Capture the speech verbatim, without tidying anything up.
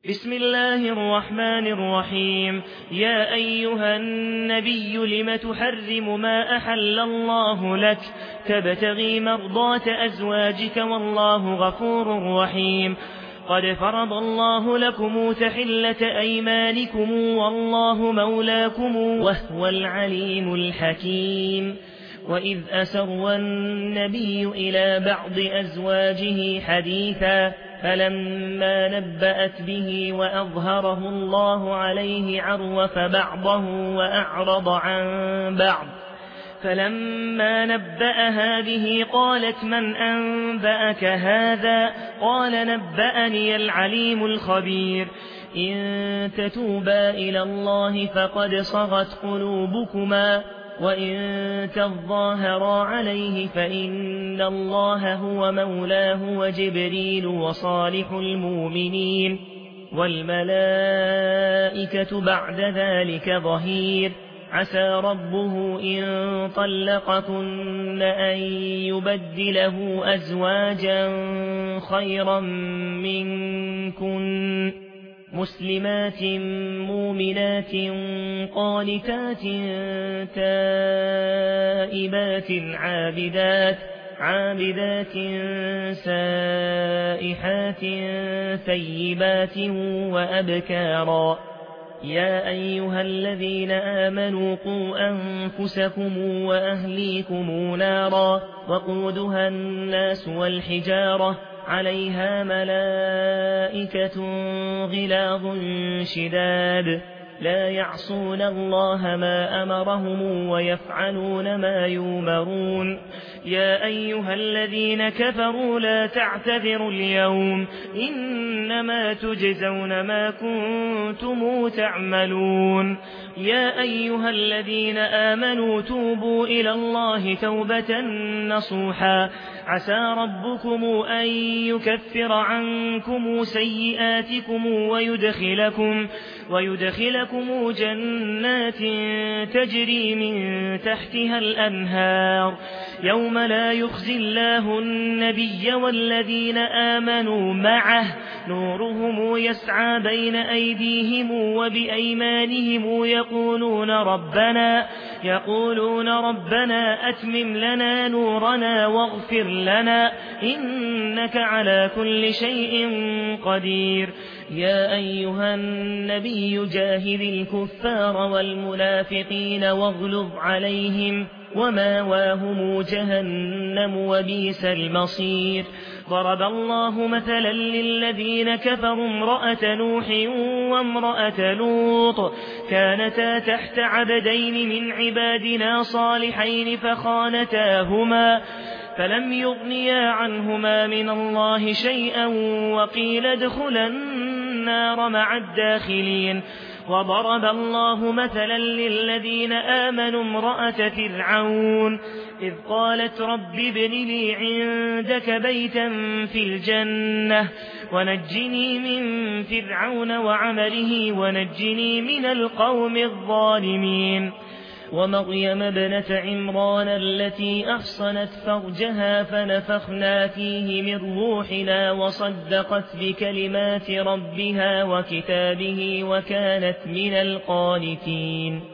بسم الله الرحمن الرحيم. يا أيها النبي لم تحرم ما أحل الله لك تبتغي مرضات أزواجك والله غفور رحيم. قد فرض الله لكم تحلة أيمانكم والله مولاكم وهو العليم الحكيم. وإذ أسر النبي إلى بعض أزواجه حديثا فلما نبأت به وأظهره الله عليه عرف بعضه وأعرض عن بعض. فلما نبأها به قالت من أنبأك هذا؟ قال نبأني العليم الخبير. إن تتوبا إلى الله فقد صغت قلوبكما وإن تظاهرا عليه فإن الله هو مولاه وجبريل وصالح المؤمنين والملائكة بعد ذلك ظهير. عسى ربه إن طلقكن أن يبدله أزواجا خيرا منكن مسلمات مؤمنات قانتات تائبات عابدات عابدات سائحات ثيبات وأبكارا. يا أيها الذين آمنوا قوا أنفسكم وأهليكم نارا وقودها الناس والحجارة عليها ملائكة غلاظ شداد لا يعصون الله ما أمرهم ويفعلون ما يؤمرون. يا أيها الذين كفروا لا تعتذروا اليوم إنما تجزون ما كنتم تعملون. يا أيها الذين آمنوا توبوا إلى الله توبة نصوحا عسى ربكم أن يكفر عنكم سيئاتكم ويدخلكم ويدخلكم جنات تجري من تحتها الأنهار يوم لا يخزي الله النبي والذين آمنوا معه نورهم يسعى بين أيديهم وبأيمانهم يقولون ربنا يقولون ربنا أتمم لنا نورنا واغفر لنا إنك على كل شيء قدير. يا أيها النبي جاهد الكفار والمنافقين واغلظ عليهم وماواهم جهنم وبئس المصير. ضرب الله مثلا للذين كفروا امرأة نوح وامرأة لوط كانتا تحت عبدين من عبادنا صالحين فخانتاهما فلم يغنيا عنهما من الله شيئا وقيل ادخلا النار مع الداخلين. وضرب الله مثلا للذين آمنوا امرأة فرعون إذ قالت رب ابن لي عندك بيتا في الجنة ونجني من فرعون وعمله ونجني من القوم الظالمين. ومريم ابنة عمران التي أحصنت فرجها فنفخنا فيه من روحنا وصدقت بكلمات ربها وكتابه وكانت من القانتين.